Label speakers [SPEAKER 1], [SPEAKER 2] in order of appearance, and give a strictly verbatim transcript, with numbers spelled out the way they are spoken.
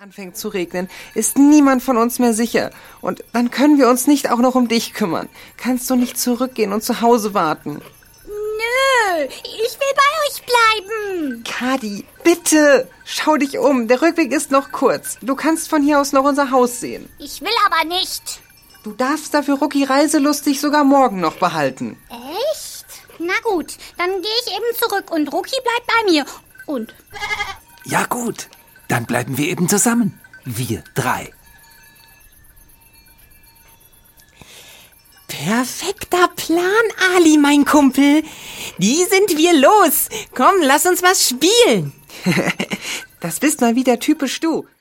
[SPEAKER 1] anfängt zu regnen, ist niemand von uns mehr sicher. Und dann können wir uns nicht auch noch um dich kümmern. Kannst du nicht zurückgehen und zu Hause warten?
[SPEAKER 2] Nö, ich will bei euch bleiben.
[SPEAKER 1] Kadi, bitte, schau dich um. Der Rückweg ist noch kurz. Du kannst von hier aus noch unser Haus sehen.
[SPEAKER 2] Ich will aber nicht.
[SPEAKER 1] Du darfst dafür Rucki reiselustig sogar morgen noch behalten.
[SPEAKER 2] Echt? Na gut, dann gehe ich eben zurück und Rucki bleibt bei mir. Und?
[SPEAKER 3] Ja gut, dann bleiben wir eben zusammen. Wir drei.
[SPEAKER 4] Perfekter Plan, Ali, mein Kumpel. Die sind wir los. Komm, lass uns was spielen.
[SPEAKER 1] Das bist mal wieder typisch du.